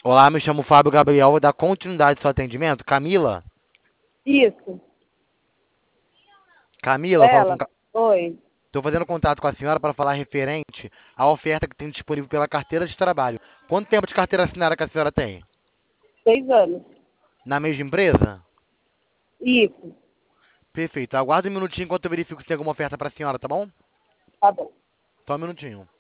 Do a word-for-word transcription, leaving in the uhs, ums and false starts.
Olá, me chamo Fábio Gabriel, vou dar continuidade ao seu atendimento. Camila? Isso, Camila, falo com... ela. Oi, Estou fazendo contato com a senhora para falar referente à oferta que tem disponível pela carteira de trabalho. Quanto tempo de carteira assinada que a senhora tem? seis anos. Na mesma empresa? Isso, Perfeito. Aguarde um minutinho enquanto eu verifico se tem alguma oferta para a senhora, tá bom? tá bom. Só um minutinho.